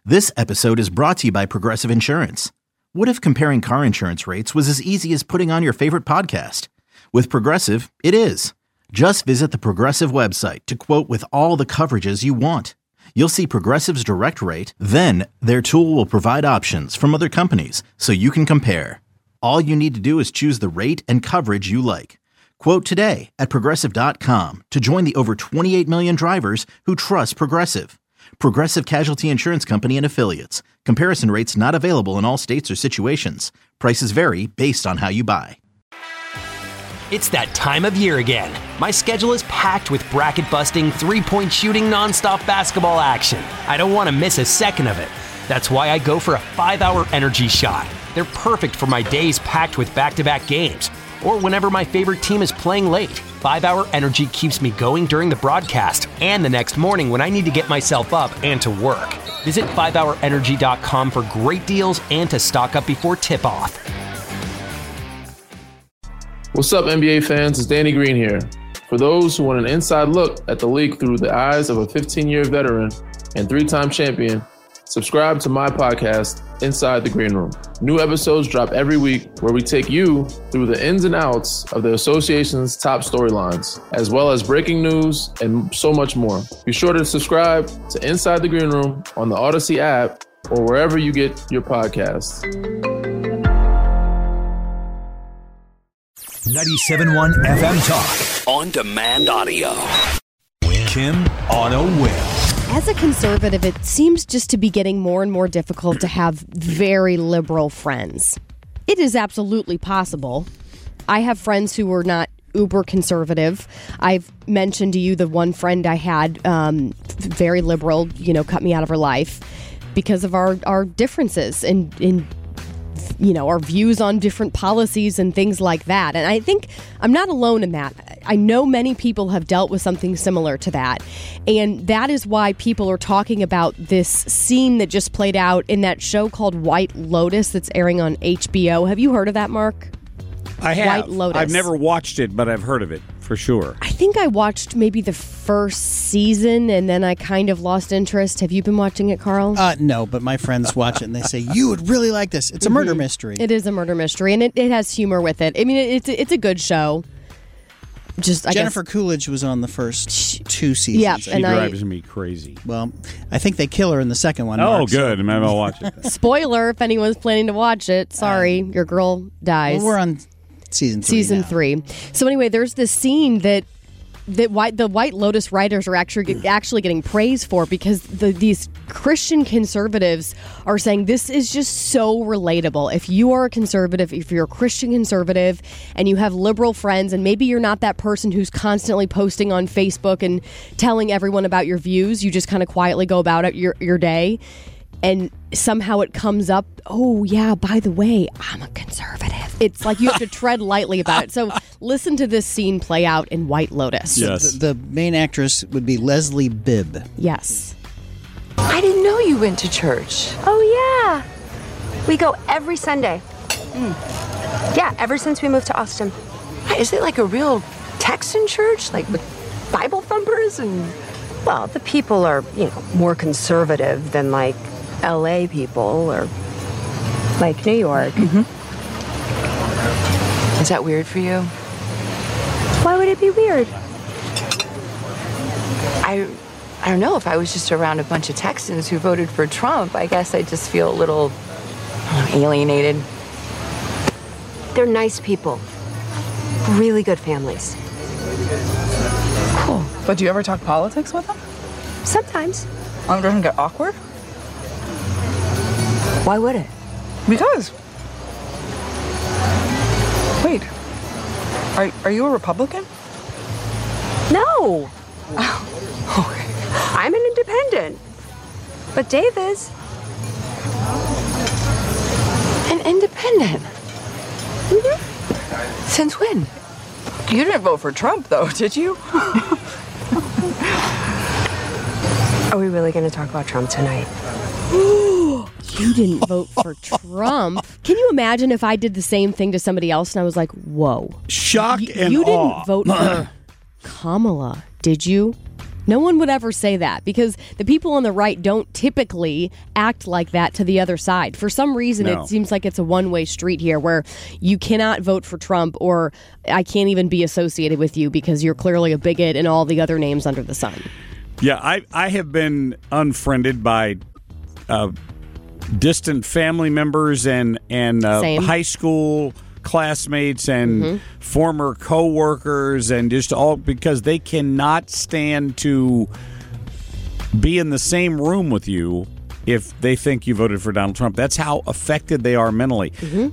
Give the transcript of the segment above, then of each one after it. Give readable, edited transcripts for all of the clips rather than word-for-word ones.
This episode is brought to you by Progressive Insurance. What if comparing car insurance rates was as easy as putting on your favorite podcast? With Progressive, it is. Just visit the Progressive website to quote with all the coverages you want. You'll see Progressive's direct rate, then their tool will provide options from other companies so you can compare. All you need to do is choose the rate and coverage you like. Quote today at Progressive.com to join the over 28 million drivers who trust Progressive. Progressive Casualty Insurance Company and Affiliates. Comparison rates not available in all states or situations. Prices vary based on how you buy. It's that time of year again. My schedule is packed with bracket-busting, three-point shooting, nonstop basketball action. I don't want to miss a second of it. That's why I go for a 5-hour energy shot. They're perfect for my days packed with back-to-back games, or whenever my favorite team is playing late. 5-hour energy keeps me going during the broadcast and the next morning when I need to get myself up and to work. Visit 5hourenergy.com for great deals and to stock up before tip-off. What's up, NBA fans? It's Danny Green here. For those who want an inside look at the league through the eyes of a 15-year veteran and 3-time champion, subscribe to my podcast, Inside the Green Room. New episodes drop every week where we take you through the ins and outs of the association's top storylines, as well as breaking news and so much more. Be sure to subscribe to Inside the Green Room on the Odyssey app or wherever you get your podcasts. 97.1 FM Talk. On demand audio. Kim on a whim. As a conservative, it seems just to be getting more and more difficult to have very liberal friends. It is absolutely possible. I have friends who are not uber conservative. I've mentioned to you the one friend I had, very liberal, cut me out of her life because of our differences in our views on different policies and things like that. And I think I'm not alone in that. I know many people have dealt with something similar to that. And that is why people are talking about this scene that just played out in that show called White Lotus that's airing on HBO. Have you heard of that, Mark? I have. White Lotus. I've never watched it, but I've heard of it for sure. I think I watched maybe the first season and then I kind of lost interest. Have you been watching it, Carl? No, but my friends watch it and they say, you would really like this. It's a murder mystery. It is a murder mystery, and it has humor with it. I mean, it's a good show. Jennifer Coolidge was on the first 2 seasons. Yeah, she drives me crazy. Well, I think they kill her in the second one. Oh, Mark, good. Maybe I'll watch it. Spoiler if anyone's planning to watch it. Sorry, your girl dies. Well, we're on season 3 Season now. 3. So anyway, there's this scene that the White Lotus writers are actually getting praise for because these Christian conservatives are saying this is just so relatable. If you are a conservative, if you're a Christian conservative and you have liberal friends and maybe you're not that person who's constantly posting on Facebook and telling everyone about your views, you just kind of quietly go about it your day, and somehow it comes up, oh yeah, by the way, I'm a conservative. It's like you have to tread lightly about it. So listen to this scene play out in White Lotus. Yes. The main actress would be Leslie Bibb. Yes. I didn't know you went to church. Oh, yeah. We go every Sunday. Yeah, ever since we moved to Austin. Is it like a real Texan church? Like with Bible thumpers and... Well, the people are, more conservative than like LA people or like New York. Is that weird for you? Why would it be weird? I don't know. If I was just around a bunch of Texans who voted for Trump, I guess I just feel a little alienated. They're nice people. Really good families. Cool. But do you ever talk politics with them? Sometimes. Doesn't get awkward? Why would it? Because. Wait. Are you a Republican? No. Okay. I'm an independent. But Dave is. An independent? Since when? You didn't vote for Trump, though, did you? Are we really going to talk about Trump tonight? You didn't vote for Trump. Can you imagine if I did the same thing to somebody else and I was like, whoa. Shock and you awe. didn't vote for Kamala, did you? No one would ever say that because the people on the right don't typically act like that to the other side. For some reason, No. It seems like it's a one-way street here where you cannot vote for Trump or I can't even be associated with you because you're clearly a bigot and all the other names under the sun. Yeah, I have been unfriended by distant family members and high school classmates and former co-workers and just all because they cannot stand to be in the same room with you if they think you voted for Donald Trump. That's how affected they are mentally.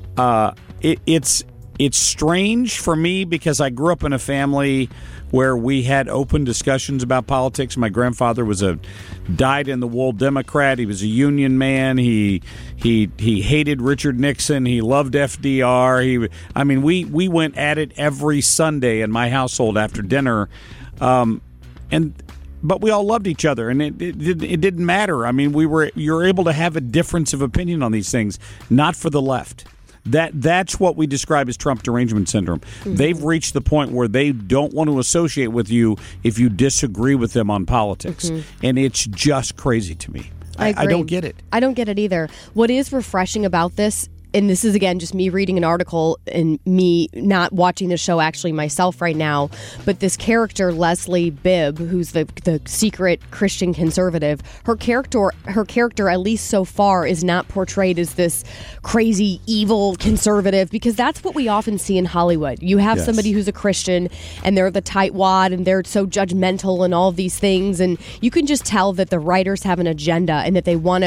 It's strange for me because I grew up in a family where we had open discussions about politics. My grandfather was a dyed-in-the-wool Democrat. He was a union man. He hated Richard Nixon. He loved FDR. We went at it every Sunday in my household after dinner, but we all loved each other, and it didn't matter. I mean, you're able to have a difference of opinion on these things, not for the left. That's what we describe as Trump derangement syndrome. They've reached the point where they don't want to associate with you if you disagree with them on politics. And it's just crazy to me. I don't get it. I don't get it either. What is refreshing about this, and this is, again, just me reading an article and me not watching the show actually myself right now, but this character, Leslie Bibb, who's the secret Christian conservative, her character, at least so far, is not portrayed as this crazy, evil conservative, because that's what we often see in Hollywood. You have somebody who's a Christian, and they're the tightwad, and they're so judgmental and all of these things, and you can just tell that the writers have an agenda and that they want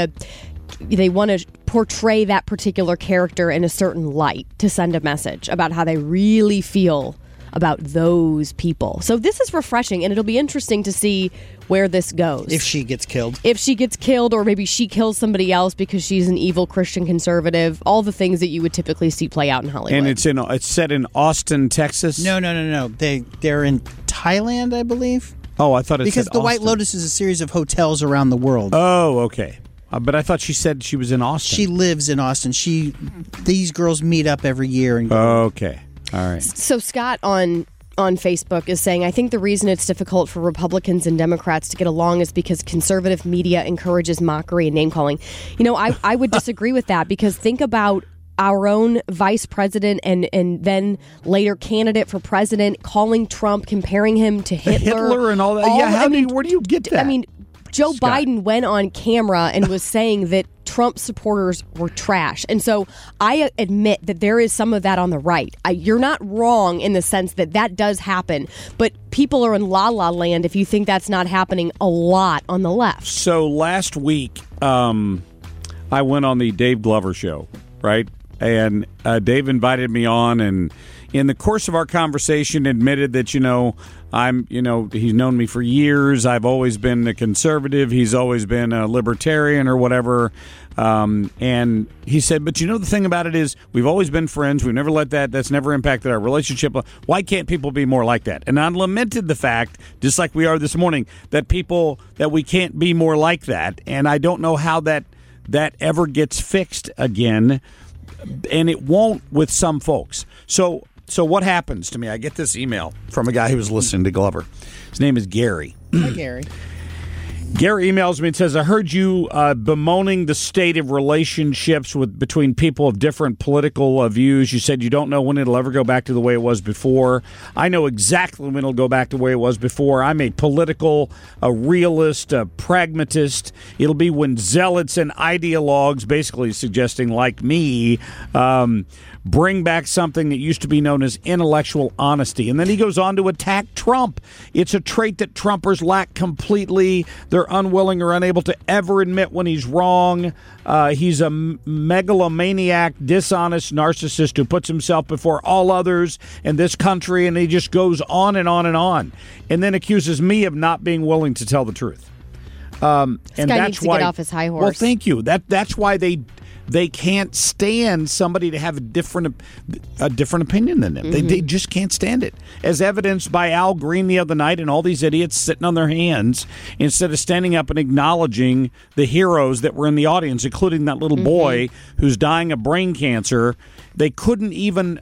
to portray that particular character in a certain light to send a message about how they really feel about those people. So this is refreshing, and it'll be interesting to see where this goes. If she gets killed. If she gets killed, or maybe she kills somebody else because she's an evil Christian conservative. All the things that you would typically see play out in Hollywood. And it's set in Austin, Texas? No. They're in Thailand, I believe. Oh, I thought it because said the Austin. White Lotus is a series of hotels around the world. Oh, okay. But I thought she said she was in Austin. She lives in Austin. These girls meet up every year. And go. Okay. All right. So Scott on Facebook is saying, I think the reason it's difficult for Republicans and Democrats to get along is because conservative media encourages mockery and name-calling. You know, I would disagree with that, because think about our own vice president and then later candidate for president calling Trump, comparing him to Hitler. And all that. Where do you get that? I mean, Joe Biden went on camera and was saying that Trump supporters were trash. And so I admit that there is some of that on the right. You're not wrong in the sense that does happen, but people are in la-la land if you think that's not happening a lot on the left. So last week, I went on the Dave Glover show, right? And Dave invited me on, and in the course of our conversation admitted that, he's known me for years. I've always been a conservative. He's always been a libertarian or whatever. And he said, but the thing about it is we've always been friends. We've never let that's never impacted our relationship. Why can't people be more like that? And I lamented the fact, just like we are this morning, that we can't be more like that. And I don't know how that ever gets fixed again. And it won't with some folks. So what happens to me? I get this email from a guy who was listening to Glover. His name is Gary. Hi, Gary. Gary emails me and says, I heard you bemoaning the state of relationships between people of different political views. You said you don't know when it'll ever go back to the way it was before. I know exactly when it'll go back to the way it was before. I'm a realist, a pragmatist. It'll be when zealots and ideologues, basically suggesting like me, bring back something that used to be known as intellectual honesty. And then he goes on to attack Trump. It's a trait that Trumpers lack completely. They're unwilling or unable to ever admit when he's wrong. He's a megalomaniac, dishonest narcissist who puts himself before all others in this country, and he just goes on and on and on, and then accuses me of not being willing to tell the truth. And guy needs to get off his high horse. Well, thank you. That's why they can't stand somebody to have a different opinion than them. They just can't stand it. As evidenced by Al Green the other night and all these idiots sitting on their hands instead of standing up and acknowledging the heroes that were in the audience, including that little boy who's dying of brain cancer. They couldn't even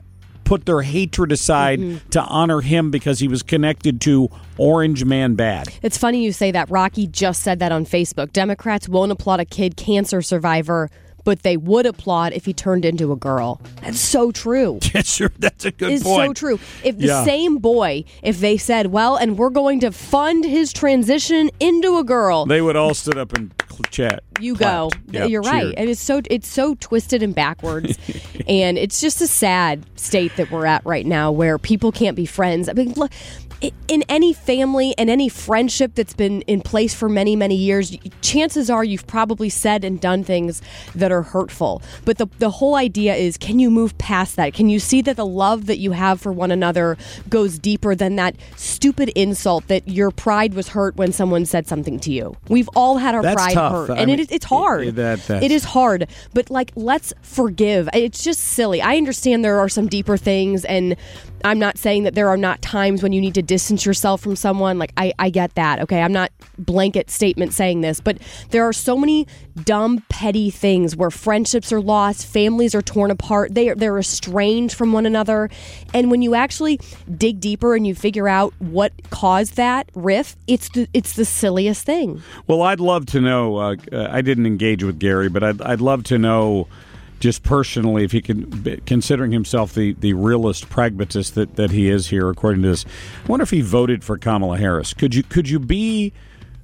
put their hatred aside to honor him because he was connected to Orange Man Bad. It's funny you say that. Rocky just said that on Facebook. Democrats won't applaud a kid cancer survivor, but they would applaud if he turned into a girl. That's so true. Yeah, sure. That's a good it's point. It's so true. If the same boy, if they said, well, and we're going to fund his transition into a girl, they would all stood up and chat. You go. Yep, you're right. And it's so twisted and backwards. And it's just a sad state that we're at right now where people can't be friends. I mean, look, in any family and any friendship that's been in place for many, many years, chances are you've probably said and done things that are hurtful. But the whole idea is, can you move past that? Can you see that the love that you have for one another goes deeper than that stupid insult that your pride was hurt when someone said something to you? We've all had our pride hurt. And it's hard. It is hard. But, let's forgive. It's just silly. I understand there are some deeper things, and I'm not saying that there are not times when you need to distance yourself from someone. I get that. Okay, I'm not blanket statement saying this, but there are so many dumb, petty things where friendships are lost, families are torn apart, they're estranged from one another. And when you actually dig deeper and you figure out what caused that rift, it's the silliest thing. Well, I'd love to know. I didn't engage with Gary, but I'd love to know, just personally, if he can, considering himself the realist pragmatist that he is here, according to this, I wonder if he voted for Kamala Harris. Could you be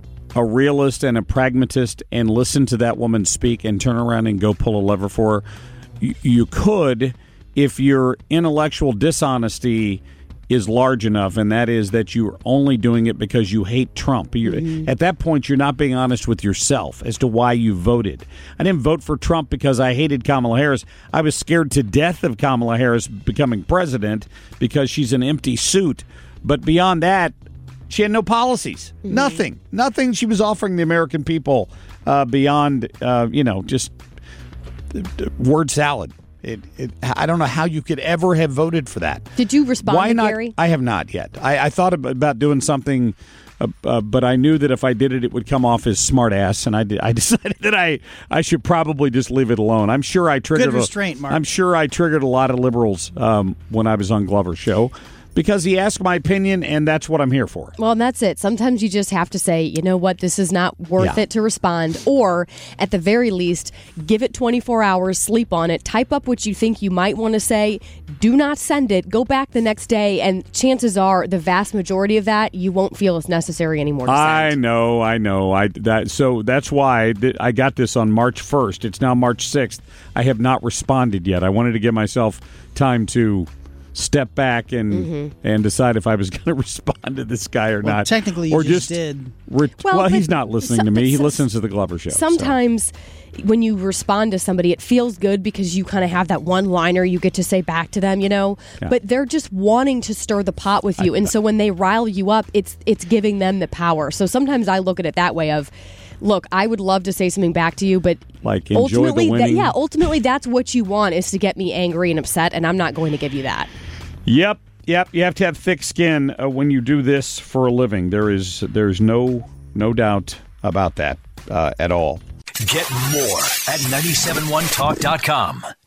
a realist and a pragmatist and listen to that woman speak and turn around and go pull a lever for her? You could, if your intellectual dishonesty is large enough, and that is that you're only doing it because you hate Trump. At that point, you're not being honest with yourself as to why you voted. I didn't vote for Trump because I hated Kamala Harris. I was scared to death of Kamala Harris becoming president because she's an empty suit. But beyond that, she had no policies. Nothing she was offering the American people beyond, just word salad. I don't know how you could ever have voted for that. Did you respond Why to not? Gary? I have not yet. I thought about doing something, but I knew that if I did it, it would come off as smart ass, and I decided that I should probably just leave it alone. I'm sure I triggered good restraint, Mark. I'm sure I triggered a lot of liberals when I was on Glover's show, because he asked my opinion, and that's what I'm here for. Well, and that's it. Sometimes you just have to say, you know what, this is not worth it to respond. Or, at the very least, give it 24 hours, sleep on it, type up what you think you might want to say, do not send it, go back the next day, and chances are the vast majority of that you won't feel it's necessary anymore to send. I know. So that's why I got this on March 1st. It's now March 6th. I have not responded yet. I wanted to give myself time to step back and decide if I was going to respond to this guy or not. Technically, you just did. Well, he's not listening to me. He listens to the Glover Show. Sometimes when you respond to somebody, it feels good because you kind of have that one-liner you get to say back to them, Yeah. But they're just wanting to stir the pot with you. And so when they rile you up, it's giving them the power. So sometimes I look at it that way of, look, I would love to say something back to you, but enjoy the winning. Ultimately that's what you want, is to get me angry and upset, and I'm not going to give you that. Yep. You have to have thick skin when you do this for a living. There's no doubt about that at all. Get more at 971talk.com.